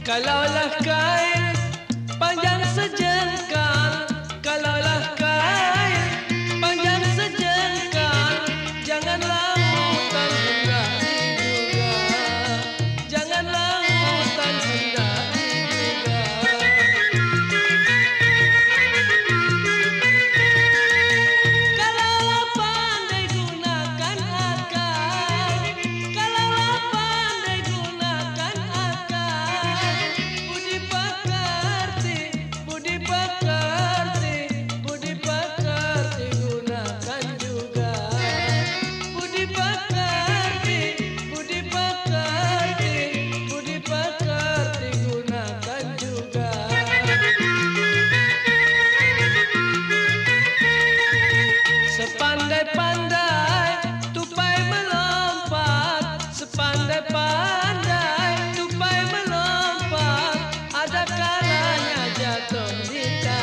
Kalaulah kain panjang sejengkal, kalaulah kain panjang sejengkal, janganlah hutan hendak diduga, janganlah hutan hendak diduga. Kalaulah pandai gunakan akal, kalaulah pandai gunakan akal, budi pekerti, budi pekerti, budi pekerti gunakan juga. Budi pekerti, budi pekerti, budi pekerti gunakan juga. Sepandai-pandai tupai melompat, sepandai-pandai tupai melompat, ada kalanya jatuh di tanah.